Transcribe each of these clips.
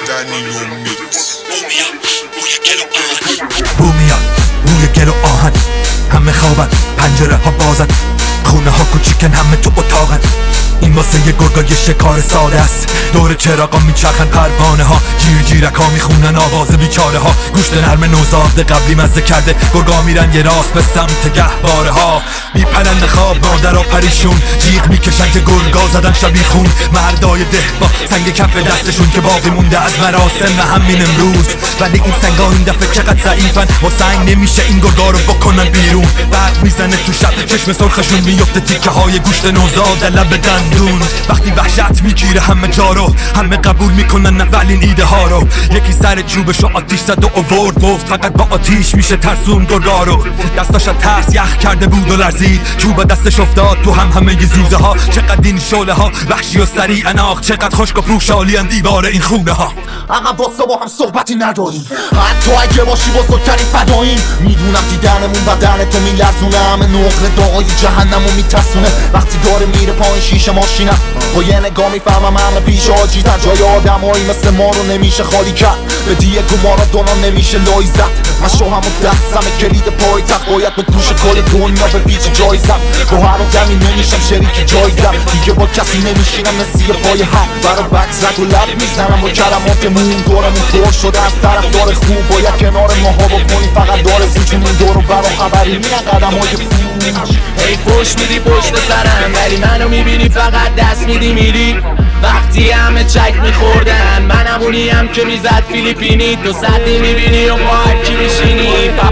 بو میاد روی گل و آهن، همه خوابن پنجره ها بازن، خونه ها کوچیکن همه تو اتاقن. این واسه یه گرگای شکار ساده است، دور چراغا میچرخن پروانه ها، جیرک ها میخونن آواز بیچاره ها. گوشت نرم نوزاد قبلی مزه کرده، گرگا میرن یه راست به سمت گهواره ها. میپرن خواب مادرها پریشون، جیغ میکشن که گرگا زدن شبیخون. مردای ده با سنگ کف دستشون که باقی مونده از مراسم همین امروز. ولی این سنگا این دفعه چقدر ضعیفن، با سنگ نمیشه این گرگا رو بکنن بیرون. برق میزنه تو شب، چشم سرخشون میفته تیکه های گوشت نوزاد لب دندون. وقتی وحشت میگیره همه جا رو، همه قبول میکنن اولین ایده ها رو. یکی سر چوبشو آتیش زد و آورد، گفت فقط با آتیش میشه ترسون گرگا رو. دستاش ترس یخ کرده بود و لرزید، چوب دستش افتاد تو همه زوزه ها. چقدر این شعله ها وحشی و سریع آخ، چقدر خشک و پوشالی ان دیوار این خونه ها. عقب واسه با هم صحبتی نداریم، حتی اگه باشی بزرگترین فداییم. میدونم دیدنمون بدن تو میلرزونه، همه نقره دعای جهنمو میترسونه. وقتی داره میره پایین شیشه ماشینم، با یه نگاه میفهمم همه پیش آجیدن. جای آدمایی مثل ما رو نمیشه خالی کرد، به دیگه گمارا دونا نمیشه لای زد. من شوهم و دستم کلید پای تخت، باید به گوش کل دنیا به پیچ جایزم. با هر آدمی نمیشم شریک جایدم، دیگه با کسی نمیشینم نسیه پای حق. برا بکس رد و لب میزنم با کلماتمون، دورمون پر شده از طرفدار خوب. باید کنار ماها بکنی فقط داره زیچون این دورو برا خبری میرن قدم های پوچ. هی پشت میدی پشت سرم، ولی منو میبینی فقط دست میدی میری. وقتی همه چک میخوردن، منم اونیم که میزد فیلیپینی. تو سطحی میبینی و محکی میشینی،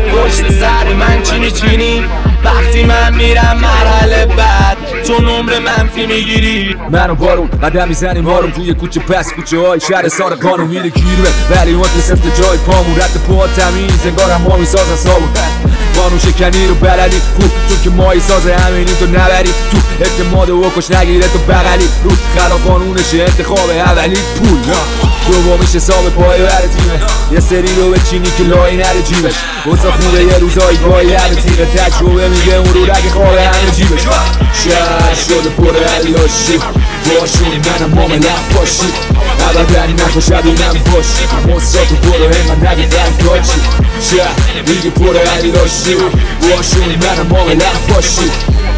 پشت سر من چی میچینی. وقتی من میرم مرحله بعد، تو نمره منفی میگیری. منو بارون قدم میزنیم آروم توی کوچه پس کوچه های شهر سار قانون میره گیره. ولی اون سفت جای پامون رد پا تمیز، انگارم ما میسازن صابون. قانون شکنی رو بلدی خوب، چون که مایی سازه همینی تو نبری تو. اعتماد و کش نگیره تو بغلی، روز خلاف قانونشه انتخاب اولی پول. دومیش حساب پای بر تیمه، یه سری رو بچینی که لای نره جیبش. واسه خوبه یه روزایی پای هر تیمه، تجربه میگه اون رو رگ خواب همه جیبش. شهر شده پر علاشی، باشون منم ماملم باشی. ابدا نکن شبینم باشی، مصراتو برو هم من نگی فرکاچی. شهر دیگه پر علاشی، باشون منم ماملم باشی.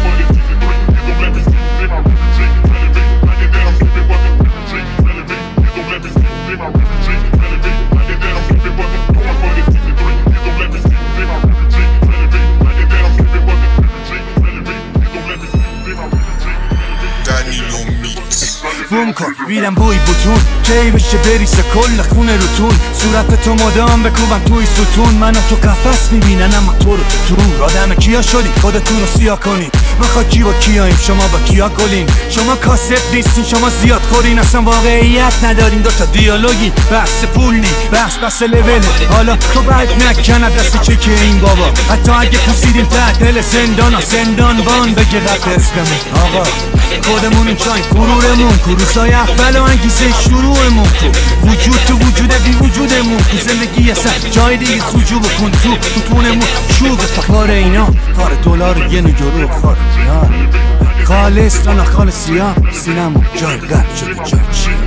بوم کن بیرم بوی بوتون، کی بشه بریسه کل خونه روتون. صورت تو مدام بکوبم توی ستون، منو تو قفس میبینن اما تو رو تو. آدم کیا شدی خودتون رو سیاه کنین، ما کی با کیاییم شما با کیا گلین. شما کاست نیستین شما زیاد خورین، اصلا واقعیت ندارین. دوتا دیالوگی بحث پولی بحث لوله. حالا تو بعد نکنه دست چکه این بابا، حتی اگه پوسیدیم تحت دل زندان بان بگه رب اسممون. آقا خودمون چاین غرورمون، کروسای اول و انگیزه شروعمون. وجود تو وجود بی وجودمون، تو زندگی اصلا جای دیگه سوجو بکن. تو تونمون شوق کار اینا، کار دلار یه نگرو خار خالص نه خالص سیاه. سینمون جای قلب شده جای چی